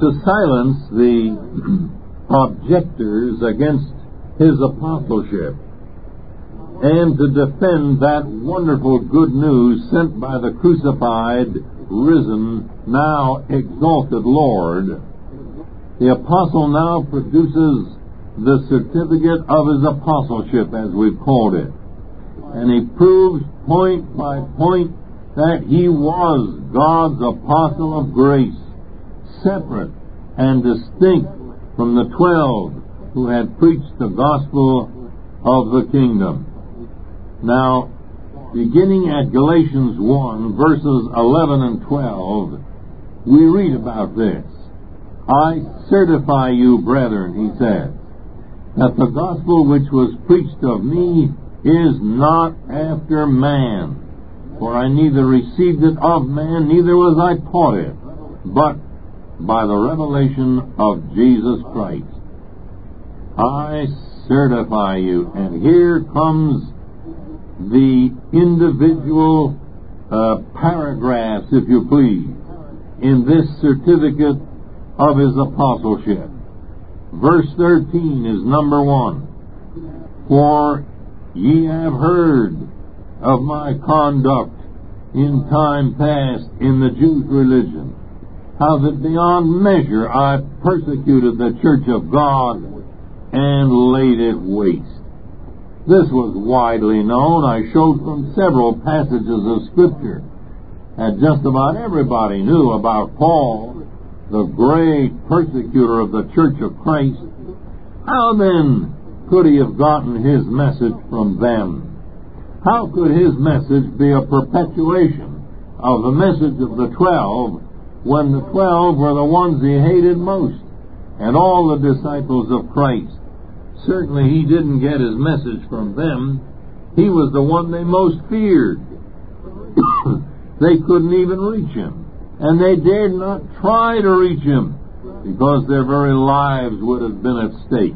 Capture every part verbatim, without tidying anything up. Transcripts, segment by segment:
to silence the objectors against his apostleship, and to defend that wonderful good news sent by the crucified, risen, now exalted Lord, the apostle now produces the certificate of his apostleship, as we've called it. And he proves point by point that he was God's apostle of grace, separate and distinct from the twelve who had preached the gospel of the kingdom. Now, beginning at Galatians one, verses eleven and twelve, we read about this. I certify you, brethren, he said, that the gospel which was preached of me is not after man. For I neither received it of man, neither was I taught it, but by the revelation of Jesus Christ. I certify you. And here comes the individual uh, paragraphs, if you please, in this certificate of his apostleship. Verse thirteen is number one. For ye have heard of my conduct in time past in the Jews' religion, how that beyond measure I persecuted the church of God and laid it waste. This was widely known. I showed from several passages of Scripture that just about everybody knew about Paul, the great persecutor of the church of Christ. How then could he have gotten his message from them? How could his message be a perpetuation of the message of the twelve when the twelve were the ones he hated most, and all the disciples of Christ? Certainly he didn't get his message from them. He was the one they most feared. They couldn't even reach him, and they dared not try to reach him because their very lives would have been at stake.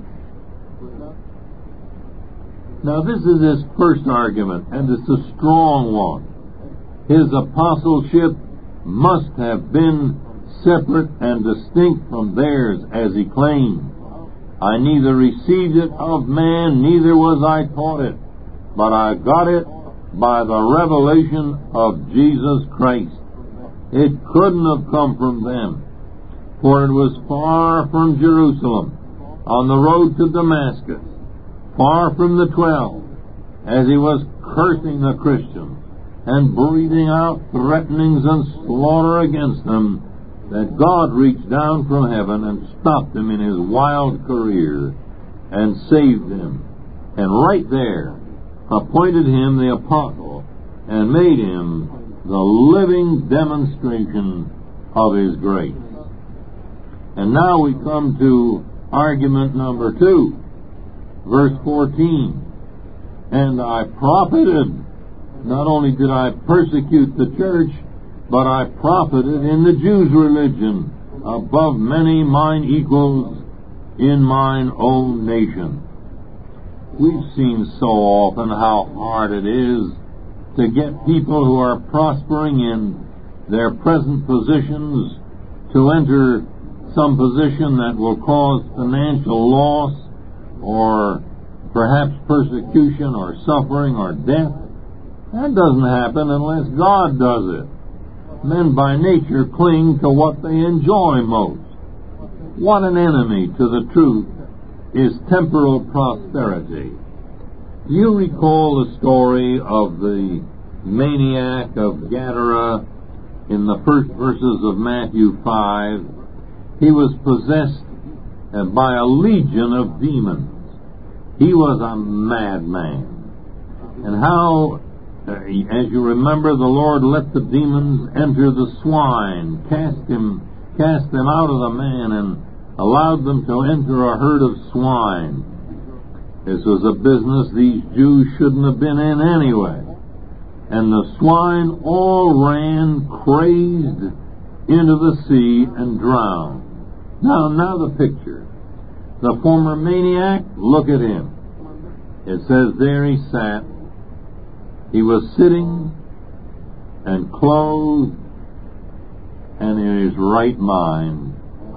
Now this is his first argument, and it's a strong one. His apostleship must have been separate and distinct from theirs, as he claimed. I neither received it of man, neither was I taught it, but I got it by the revelation of Jesus Christ. It couldn't have come from them, for it was far from Jerusalem, on the road to Damascus, far from the twelve, as he was cursing the Christians and breathing out threatenings and slaughter against them, that God reached down from heaven and stopped him in his wild career and saved him, and right there appointed him the apostle and made him the living demonstration of his grace. And now we come to argument number two, verse fourteen. And I profited, not only did I persecute the church, but I profited in the Jews' religion above many mine equals in mine own nation. We've seen so often how hard it is to get people who are prospering in their present positions to enter some position that will cause financial loss or perhaps persecution or suffering or death. That doesn't happen unless God does it. Men by nature cling to what they enjoy most. What an enemy to the truth is temporal prosperity. Do you recall the story of the maniac of Gadara in the first verses of Matthew five? He was possessed by a legion of demons. He was a madman. And how, as you remember, the Lord let the demons enter the swine, cast him, cast them out of the man, and allowed them to enter a herd of swine. This was a business these Jews shouldn't have been in anyway. And the swine all ran crazed into the sea and drowned. Now, now the picture. The former maniac, look at him. It says there he sat. He was sitting and clothed and in his right mind.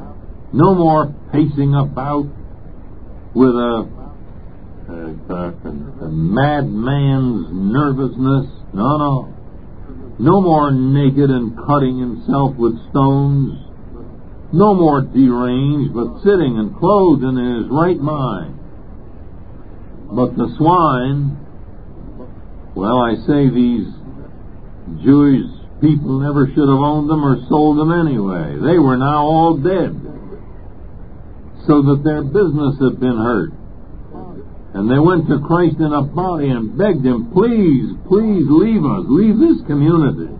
No more pacing about with a, a, a, a madman's nervousness. No, no. No more naked and cutting himself with stones. No more deranged, but sitting and clothed in his right mind. But the swine, well, I say these Jewish people never should have owned them or sold them anyway. They were now all dead, so that their business had been hurt. And they went to Christ in a body and begged him, please, please leave us, leave this community.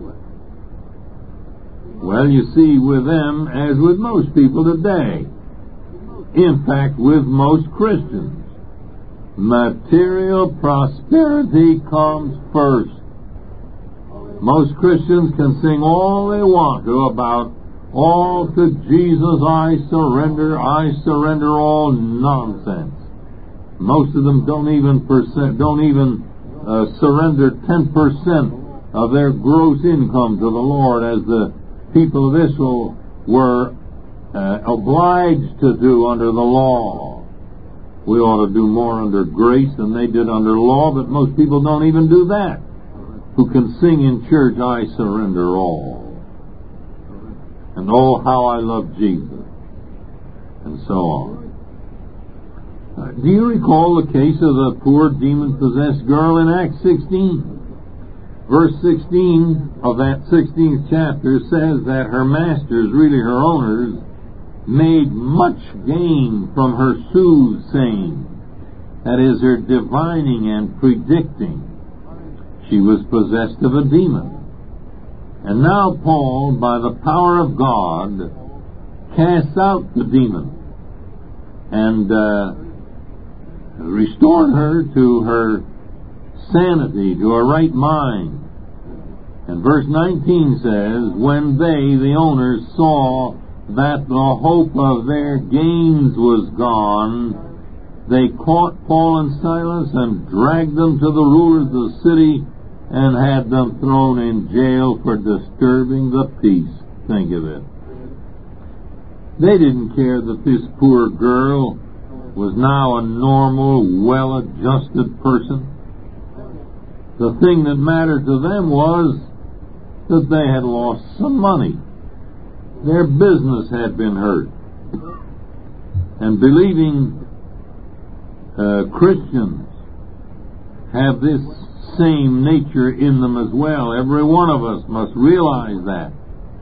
Well, you see, with them, as with most people today, in fact, with most Christians, material prosperity comes first. Most Christians can sing all they want to about, all to Jesus I surrender, I surrender all nonsense. Most of them don't even percent, don't even uh, surrender ten percent of their gross income to the Lord, as the people of Israel were uh, obliged to do under the law. We ought to do more under grace than they did under law, but most people don't even do that, who can sing in church, I surrender all, and oh, how I love Jesus, and so on. Uh, do you recall the case of the poor demon-possessed girl in Acts sixteen? Verse sixteen of that sixteenth chapter says that her masters, really her owners, made much gain from her soothsaying, that is, her divining and predicting. She was possessed of a demon. And now Paul, by the power of God, casts out the demon and uh, restored her to her sanity, to a right mind. And verse nineteen says, when they, the owners, saw that the hope of their gains was gone, they caught Paul and Silas and dragged them to the rulers of the city and had them thrown in jail for disturbing the peace. Think of it. They didn't care that this poor girl was now a normal, well-adjusted person. The thing that mattered to them was that they had lost some money. Their business had been hurt. And believing uh, Christians have this same nature in them as well. Every one of us must realize that.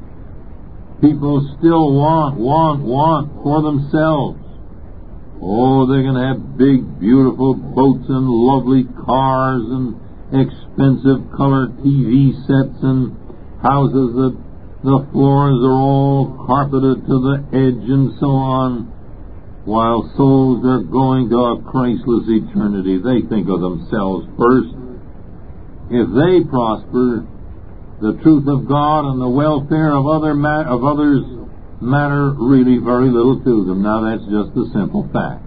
People still want, want, want for themselves. Oh, they're going to have big, beautiful boats and lovely cars and expensive color T V sets and houses that the floors are all carpeted to the edge and so on, while souls are going to a Christless eternity. They think of themselves first. If they prosper, the truth of God and the welfare of other ma- of others matter really very little to them. Now, that's just a simple fact.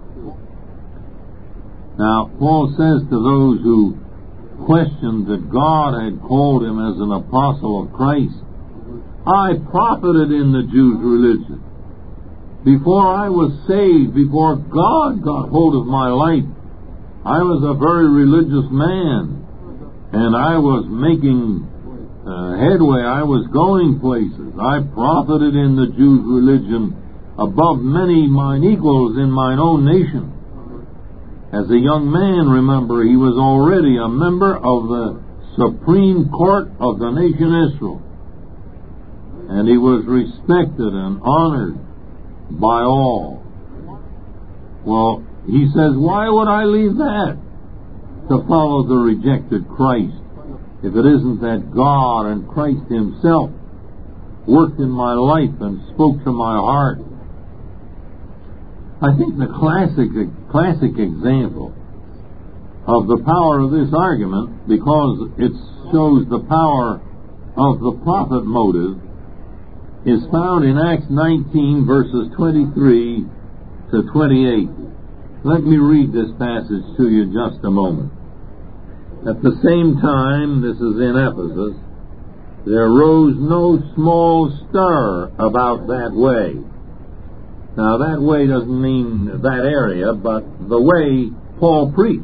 Now, Paul says to those who questioned that God had called him as an apostle of Christ, I profited in the Jews' religion. Before I was saved, before God got hold of my life, I was a very religious man, and I was making uh, headway. I was going places. I profited in the Jews' religion above many mine equals in mine own nation. As a young man, remember, he was already a member of the Supreme Court of the nation Israel. And he was respected and honored by all. Well, he says, why would I leave that to follow the rejected Christ, if it isn't that God and Christ himself worked in my life and spoke to my heart? I think the classic classic example of the power of this argument, because it shows the power of the prophet motive, is found in Acts nineteen, verses twenty-three to twenty-eight. Let me read this passage to you just a moment. At the same time, this is in Ephesus, there arose no small stir about that way. Now that way doesn't mean that area, but the way Paul preached.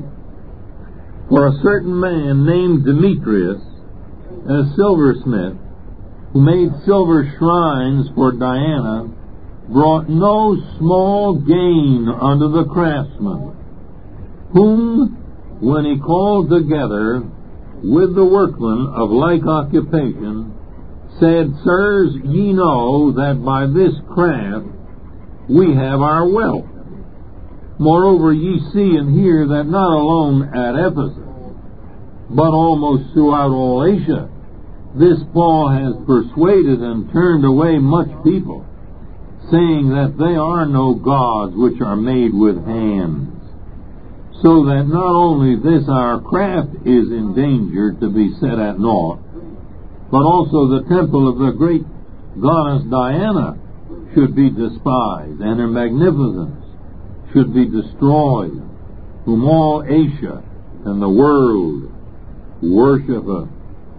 For a certain man named Demetrius, a silversmith, who made silver shrines for Diana, brought no small gain unto the craftsmen, whom, when he called together with the workmen of like occupation, said, Sirs, ye know that by this craft we have our wealth. Moreover, ye see and hear that not alone at Ephesus, but almost throughout all Asia, this Paul has persuaded and turned away much people, saying that they are no gods which are made with hands, so that not only this our craft is in danger to be set at naught, but also the temple of the great goddess Diana should be despised, and her magnificence should be destroyed, whom all Asia and the world worshipeth.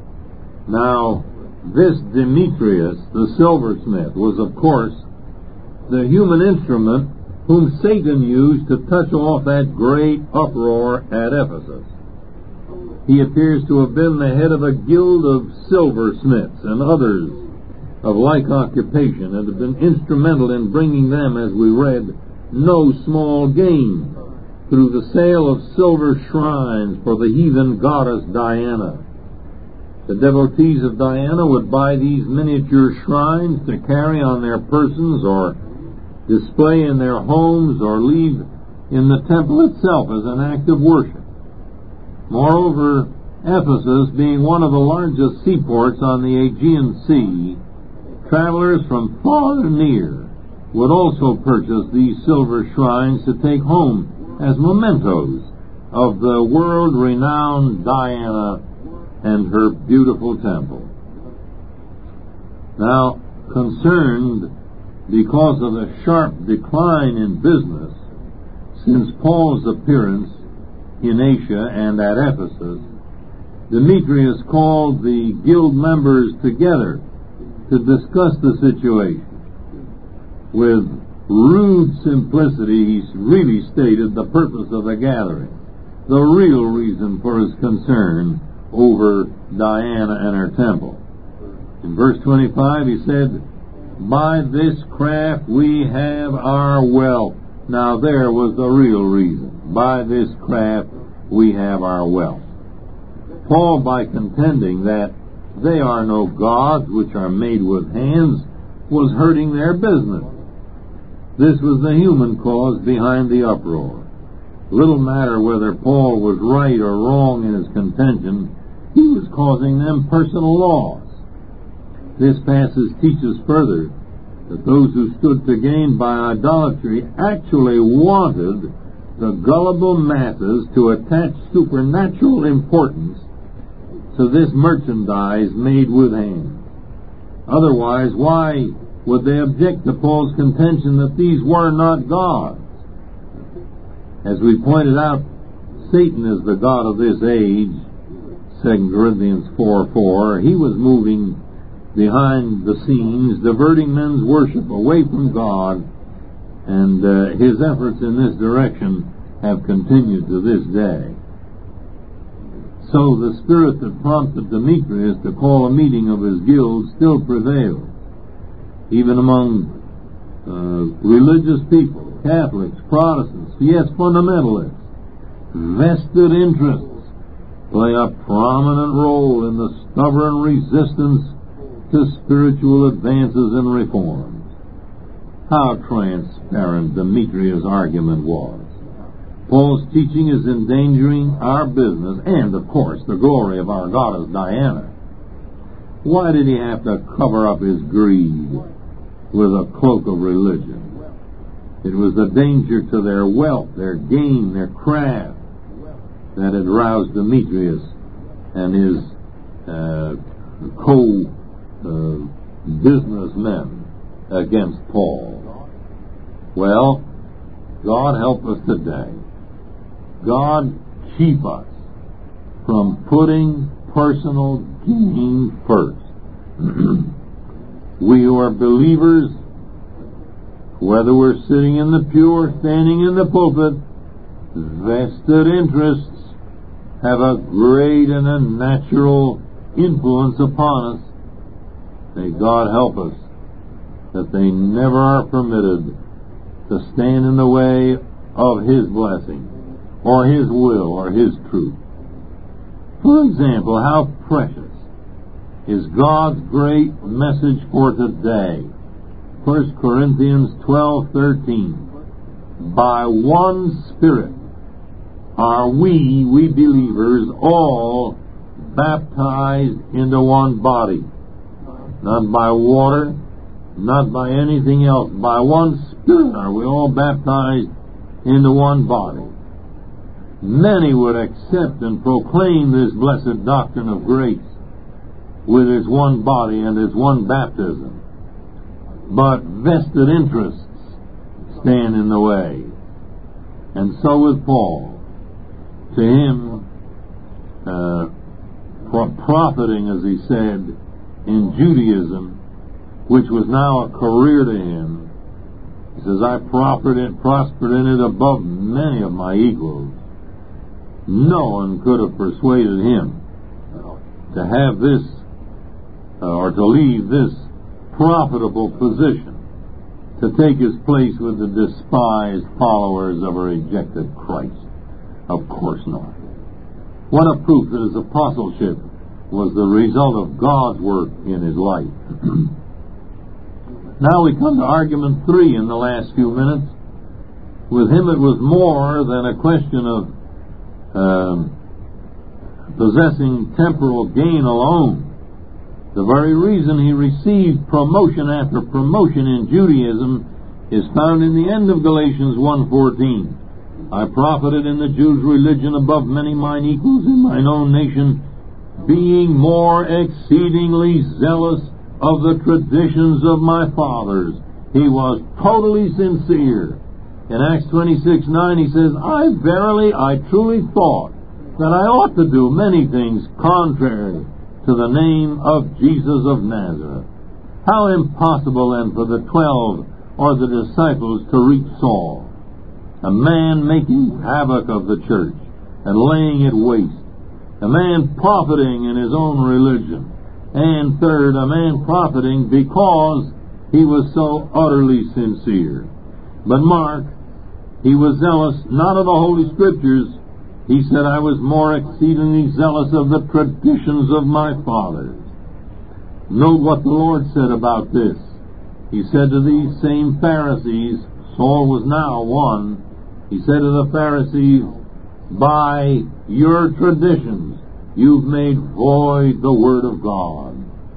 Now, this Demetrius, the silversmith, was of course the human instrument whom Satan used to touch off that great uproar at Ephesus. He appears to have been the head of a guild of silversmiths and others of like occupation, and have been instrumental in bringing them, as we read, no small gain through the sale of silver shrines for the heathen goddess Diana. The devotees of Diana would buy these miniature shrines to carry on their persons or display in their homes or leave in the temple itself as an act of worship. Moreover, Ephesus, being one of the largest seaports on the Aegean Sea, travelers from far and near would also purchase these silver shrines to take home as mementos of the world-renowned Diana and her beautiful temple. Now, concerned because of the sharp decline in business since Paul's appearance in Asia and at Ephesus, Demetrius called the guild members together to discuss the situation. With rude simplicity, he really stated the purpose of the gathering, the real reason for his concern over Diana and her temple. In verse twenty-five he said, By this craft we have our wealth. Now there was the real reason. By this craft we have our wealth. Paul, by contending that they are no gods which are made with hands, was hurting their business. This was the human cause behind the uproar. Little matter whether Paul was right or wrong in his contention, he was causing them personal loss. This passage teaches further that those who stood to gain by idolatry actually wanted the gullible masses to attach supernatural importance to this merchandise made with hands. Otherwise, why would they object to Paul's contention that these were not gods? As we pointed out, Satan is the god of this age, Second Corinthians four four. He was moving behind the scenes, diverting men's worship away from God, and uh, his efforts in this direction have continued to this day. So the spirit that prompted Demetrius to call a meeting of his guild still prevails, even among uh, religious people, Catholics, Protestants, yes, fundamentalists. Vested interests play a prominent role in the stubborn resistance to spiritual advances and reforms. How transparent Demetrius' argument was. Paul's teaching is endangering our business and, of course, the glory of our goddess Diana. Why did he have to cover up his greed with a cloak of religion? It was the danger to their wealth, their gain, their craft that had roused Demetrius and his uh, co-businessmen uh, against Paul. Well, God help us today. God keep us from putting personal gain first. We who are believers whether we're sitting in the pew or standing in the pulpit, vested interests have a great and a natural influence upon us. May God help us that they never are permitted to stand in the way of His blessing or His will or His truth. For example, how precious is God's great message for today. First Corinthians twelve thirteen. By one Spirit are we, we believers, all baptized into one body. Not by water, not by anything else. By one Spirit are we all baptized into one body. Many would accept and proclaim this blessed doctrine of grace with its one body and its one baptism. But vested interests stand in the way. And so with Paul. To him, uh, profiting, as he said, in Judaism, which was now a career to him, he says, I prospered in, prospered in it above many of my equals. No one could have persuaded him to have this, uh, or to leave this profitable position, to take his place with the despised followers of a rejected Christ. Of course not. What a proof that his apostleship was the result of God's work in his life. Now we come to argument three in the last few minutes. With him it was more than a question of um, possessing temporal gain alone. The very reason he received promotion after promotion in Judaism is found in the end of Galatians one fourteen. I profited in the Jews' religion above many mine equals in mine own nation, being more exceedingly zealous of the traditions of my fathers. He was totally sincere. In Acts twenty-six nine he says, I verily, I truly thought that I ought to do many things contrary to the name of Jesus of Nazareth. How impossible then for the twelve or the disciples to reach Saul, a man making havoc of the church and laying it waste, a man profiting in his own religion, and third, a man profiting because he was so utterly sincere. But mark, he was zealous not of the Holy Scriptures. He said, I was more exceedingly zealous of the traditions of my fathers. Note what the Lord said about this. He said to these same Pharisees, Saul was now one, he said to the Pharisees, by your traditions you've made void the Word of God.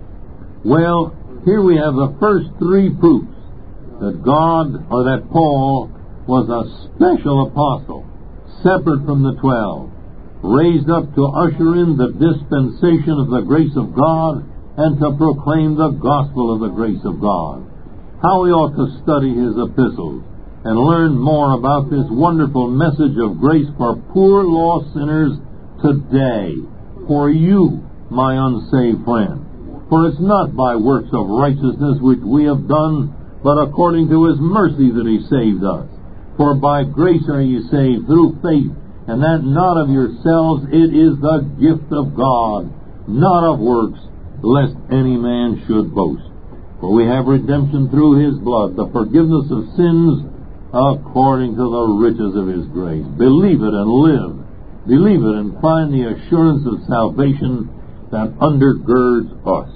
Well, here we have the first three proofs that God, or that Paul, was a special apostle, separate from the twelve, raised up to usher in the dispensation of the grace of God and to proclaim the gospel of the grace of God. How we ought to study his epistles and learn more about this wonderful message of grace for poor lost sinners today, for you, my unsaved friend. For it's not by works of righteousness which we have done, but according to his mercy that he saved us. For by grace are ye saved through faith, and that not of yourselves, it is the gift of God, not of works, lest any man should boast. For we have redemption through his blood, the forgiveness of sins, according to the riches of his grace. Believe it and live. Believe it and find the assurance of salvation that undergirds us.